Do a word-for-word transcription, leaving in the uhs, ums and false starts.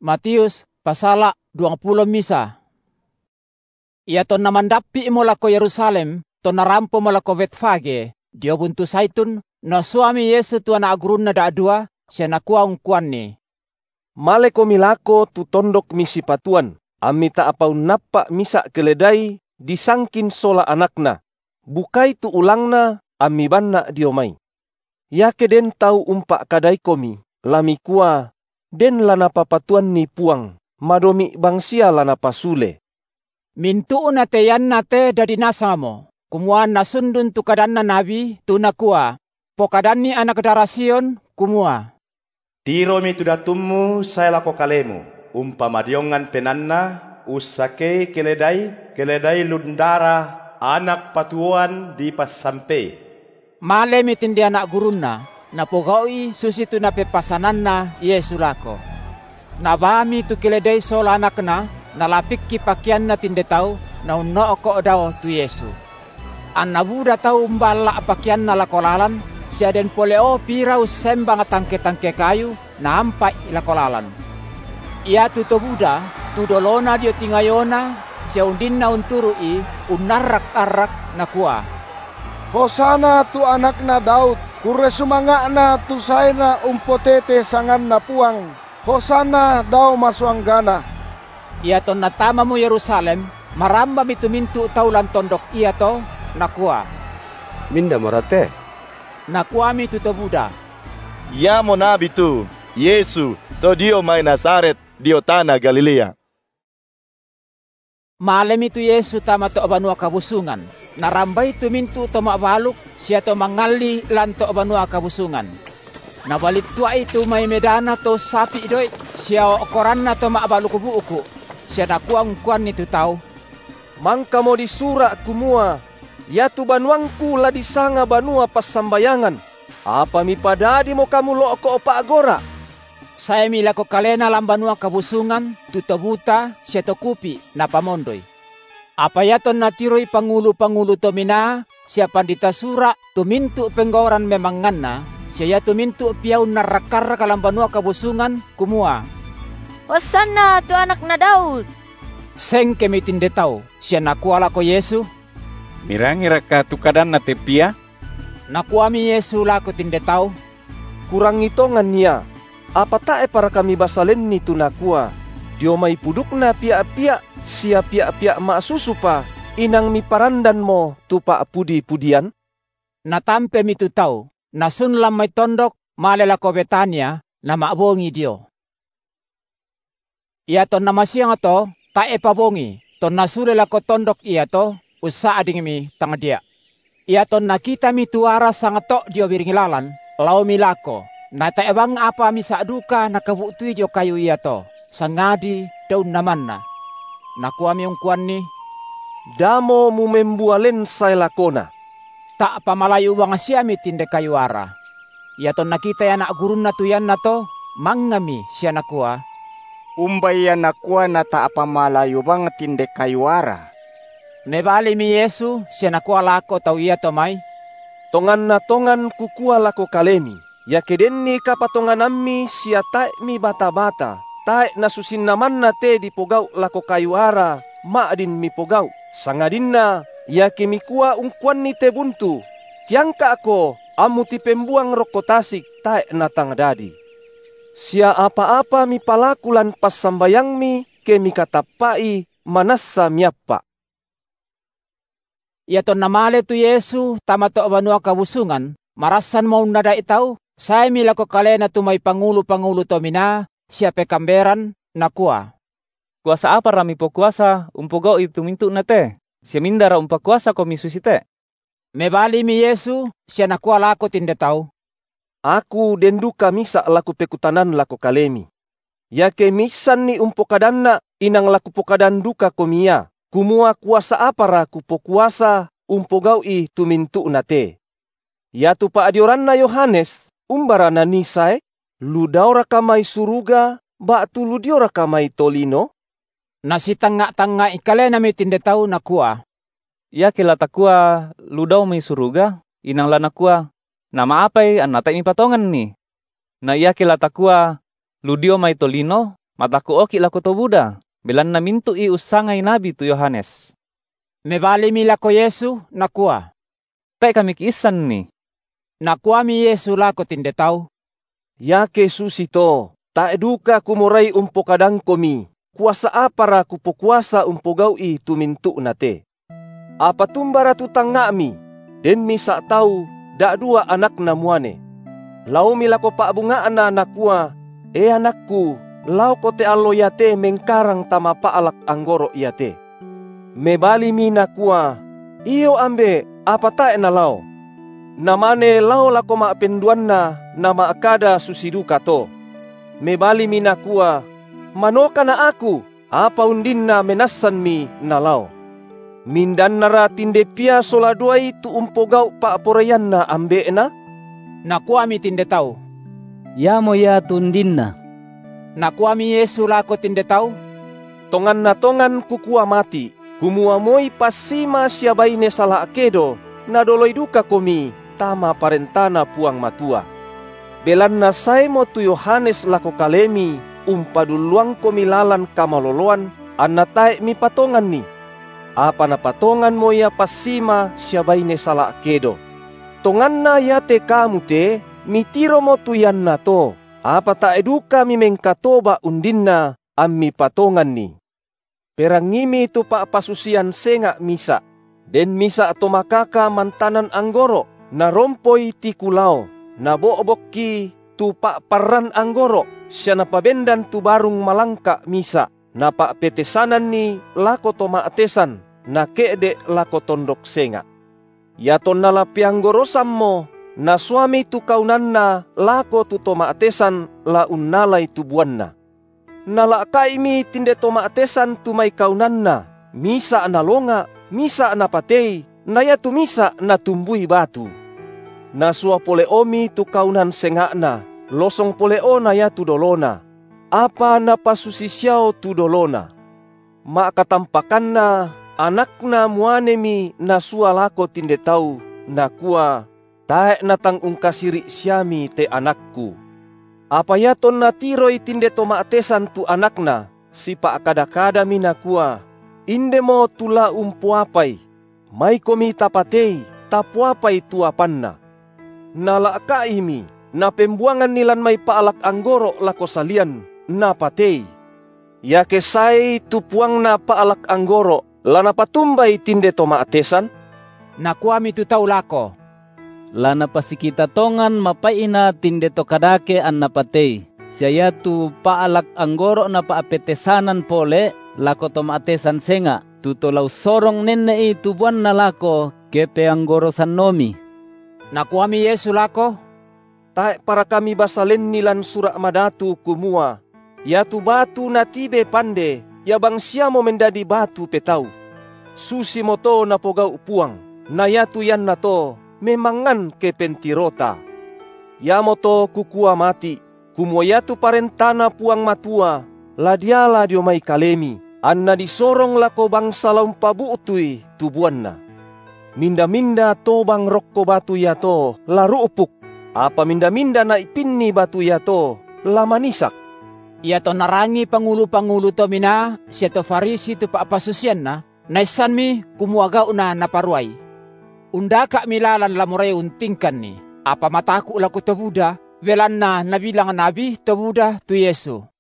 Matius pasala dua puluh misa. Ia ton namandapi mo lako Yerusalem, ton narampo mo lako Betfage, dio buntu saitun, no suami Yesu tuana agurun na daadua, siya nakuha ungkuan ni. Male ko milako tu tondok misi patuan, amita apau napa misa keledai, disangkin sola anakna, bukai tu ulangna, ami banna diomai. Yake den tau umpak kadai komi, lami kuah, den lana papatuan ni puang, madomi bangsia lana pasule. Mintu na te yan na te dadi nasamo, kumuan na sundun tu kadan na nabi, tu nakua, pokadan ni anak darasion, kumua. Tiro mi tu datummu, saya lako kalemu, umpamadiongan penanna, usake keledai, keledai lundara, anak patuan di pasampe. Male mitindi anak guruna, na pogawi susitu na pepasanan na Yesu lako. Nabami tu keledai sola anakna, nalapik ki pakian na tinde tau, na unno ko daw tu Yesu. An nabuda tau mbala pakian na lakolalan, siya den poleo pirau sembang tangke-tangke kayu, na ampai lakolalan. Ia tu tobuda, tu dolona dio tingayona, siya undin na unturui, unarak-arak na kuah. Hosana tu anak na Daud, kure sumanga na tu sayna umpotete sangan na puang. Hosana daw masuanggana. Ia ton natama mo Yerusalem, maramba mitumintu taulan tondok ia to, nakua. Minda marate. Nakua mi tu Buddha. Ya mo nabi tu, Yesu, to dio may Nazaret, dio tanah Galilea. Malem itu Yesu tama to abanua kabusungan. Narambay tumintu to mabaluk, siya to mangali lan to abanua kabusungan. Nabalit tua itu may medana to sapi doy, siya okoran na to maabaluk buuku. Siya nakuang kuan itu tau. Mangka mo disura kumua, ya tu banuangku la disanga banua pas sambayangan. Apa mi padadi mo kamu lo ko opa agora? Saya mila ko kalena lambanua kabusungan, tutobuta, siya to kupi, napamondoy. Apa yaton natiroy pangulo-pangulo to mina, siya pandita sura, tumintu penggoran memangan na, siya tumintu piyaw narakar kalambanua kabusungan, kumua. Hosana tu anak na Daud. Seng kemitin detau, siya nakuala ko Yesu. Mirangira ka tukadan na tepia? Nakuha mi Yesu lako tindetau. Kurang itongan niya. Apa tae para kami basalen ni tunakua. Dio may puduk na pia-pia, siya pia-pia maasusu pa, inang mi parandan mo tupa pudi-pudian. Natampe mi tu tau, nasun lam may tondok, malela ko Betania, na maabongi Dio. Iya ton namasiyang ato, tae pabongi, ton nasulela ko tondok iya to, usa ading mi tangadia. Iya ton nakita mi tuara sangato Dio biringilalan, lau milako. Nata ebang apa misa duka nakabutui jo kayu iya to, sangadi daun naman na. Nakuha mi yung kuan ni. Damo mumembualen say lakona. Tak pamalayo bang siya mi tinde kayu ara. Iya to nakita ya nak gurun na tuyan na to, mangami siya nakuha. Umbay yan nakuha na ta pamalayo bang tinde kayu ara. Nebali mi Yesu, siya nakuha lako tau iya to may. Tongan na tongan kukuha lako kalemi. Ya keden ni kapatongan ammi siya tae mi bata-bata. Tae nasusin naman na te di pogaw lako kayu ara, maadin mi pogaw. Sangadin na, ya kimikuha ungkuan ni te buntu. Kiangka ako, amu ti pembuang rokotasik tae natang dadi. Siya apa-apa mi palakulan pas sambayang mi, ke mi katapai manasa miapa. Ya ton namale tu Yesu, tamato abanua kabusungan, marasan mau nada itau, saya mila ko kalena tu may pangulo-pangulo to mina, siya pekamberan, nakua. Kuasa apa rami po kuasa, umpogaw itu mintu na te, siya mindara umpa kuasa ko misusite. Mebali mi Yesu, siya nakua lako tindetau. Aku denduka misa laku pekutanan lako kalemi. Yake misan ni umpokadan na inang laku pokadan duka komia. Kumua kuasa apa ra kupo kuasa umpogaw i tumintu na te. Yatu pa adioran na Yohanes, umbara na nisay, ludaw ra kamay suruga, ba tuludio ra kamay tolino? Nasitanga-tanga ikale na may tindetaw na kuha. Ya kilata kuha, ludaw may suruga, inang lana kuha, na maapay an natay mi patongan ni. Na iya kilata kuha, ludio may tolino, mataku oki lako to Buddha, belan na mintu i usangay nabi tu Yohanes. Mebali mi lako Yesu nakua. Tai kami kiisan ni. Nakua mi Yesu lako tinde tau. Yake susito, ta eduka kumuray umpo kadang komi. Kuasa apara kupukuasa umpo gawi tumintu nate. Apa tumbara tutang ngami, den misa tau da dua anak na muane. Lau milako pa bungaan na nakua, e anakku, lau kote allo yate mengkarang tama paalak anggoro yate. Mebali mi nakua, iyo ambe, apa tae na lau? Namane lau lako ma penduan na, nama akada susiduka to. Mebali mi nakua, manoka na aku, apa undin na menasan mi na lau. Mindan nara tinde pia sola duai tu umpogau pa aporayan na ambe na? Nakua mi tinde tau. Ya mo ya tundin na. Nakua mi Yesu lako tinde tau. Tongan na tongan kukua mati, kumuamoy pasima siabay ne sala akedo, na doloy duka komi, tama parentana puang matua. Belan na say mo tu Yohanes lako kalemi, umpaduluang komilalan kamaloloan, anatay mi patongan ni. Apa na patongan mo ya pasima siabay ne sala akedo. Tongan na yate kamu te, mitiro mo tuyan na to. Apa ta eduka mi mengkatoba undin na ammi patongan ni. Perangimi tu pa pasusian senga misa. Den misa to makaka mantanan anggoro, na rompoy ti kulao, na boobokki tu pa paran anggoro, siya napabendan tu barung malangka misa, na pa petesanan ni lako to maatesan, na keede lako tondok senga. Yaton nalapi anggorosam mo, na suami tu kaunan na lako tu to maatesan la unnalay tu buwan na. Nala kaimi tinde to maatesan tu may kaunan na, misa na longa, misa na patay, naya tu misa na tumbuy batu. Nasua pole omi tu kaunan senga na, losong pole o naya tu dolona. Apa na pasusisyaw tu dolona. Makatampakan na, anak na muanemi na sualako tinde tau, na kuwa, tae natang ungkasiri siyami te anakku. Apa yaton na tiroy tinde to maatesan tu anak na, si pa akada-kada minakua, inde mo tula umpuapay, may komi tapatay, tapuapay tuapan na. Nalaakaimi, na pembuangan nilan may paalak anggoro lako salian, na patay. Yakesay tupuang na paalak anggoro, lana patumbay tinde to maatesan? Nakua mi tu tau lako. Lana pasikita tongan mapaina tinde to kadake an napatay. Siya tu paalak anggoro na paapetesanan pole, lako to maatesan senga. Tutolaw sorong nenne i tubuan na lako, kepe anggoro san nomi. Nakua mi Yesu lako. Tae para kami basalen nilan surak madatu kumua. Ya tu batu na tibe pande, ya bang siya mo mendadi batu petau. Susi mo to na pogau puang, na ya tu yan na to, memangan ke pentirota. Ya mo to kukua mati, kumua tu parentana puang matua, ladiala dio may kalemi, anna disorong lako bangsa laumpabu utui tubuan na. Minda-minda to bang rokko batu ya to, laru upuk, apa minda-minda na ipinni batu ya to, lamanisak. Ia to narangi pangulu-pangulu to mina, siya to Farisi to paapasusian na, naisan mi kumuagaw na naparuay. Unda ka milalan lamuray untingkan ni, apa mataku lako to Buddha, velan na nabilang nabi to Buddha to Yesu.